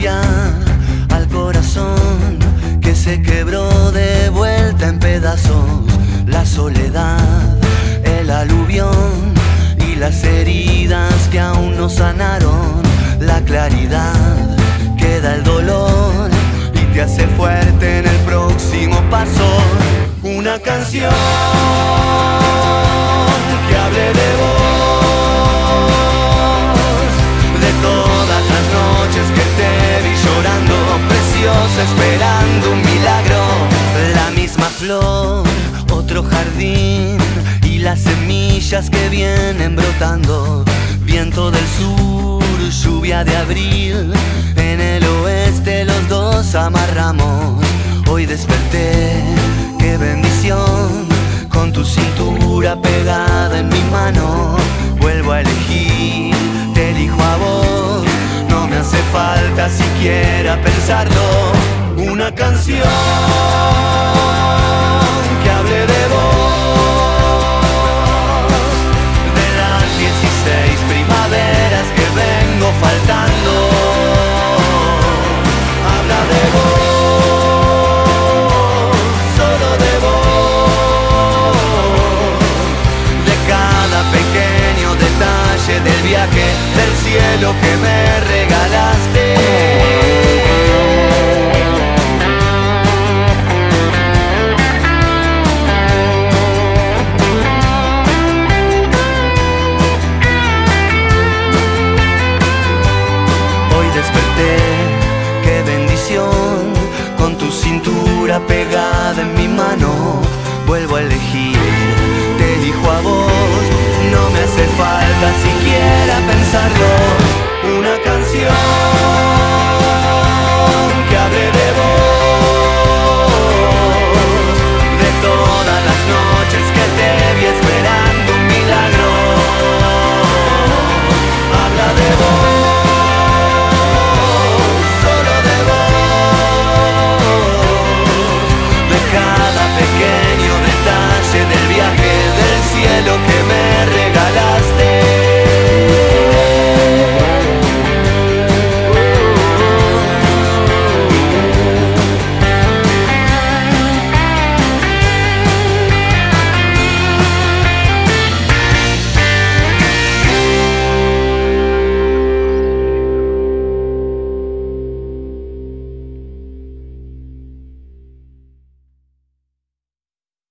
lluvia al corazón que se quebró de vuelta en pedazos. La soledad, el aluvión y las heridas que aún no sanaron. La claridad queda el dolor y te hace fuerte en el próximo paso. Una canción que hable de vos, de todas las noches que te vi llorando, preciosa, esperando un milagro. La misma flor, otro jardín y las semillas que vienen brotando. Viento del sur, lluvia de abril, en el oeste los dos amarramos. Hoy desperté, qué bendición, con tu cintura pegada en mi mano. Vuelvo a elegir, te elijo a vos, no me hace falta siquiera pensarlo. Una canción que hable de vos, de las 16 primaveras que vengo faltando. Habla de vos, solo de vos, de cada pequeño detalle del viaje del cielo que me regalaste. Desperté, qué bendición, con tu cintura pegada en mi mano.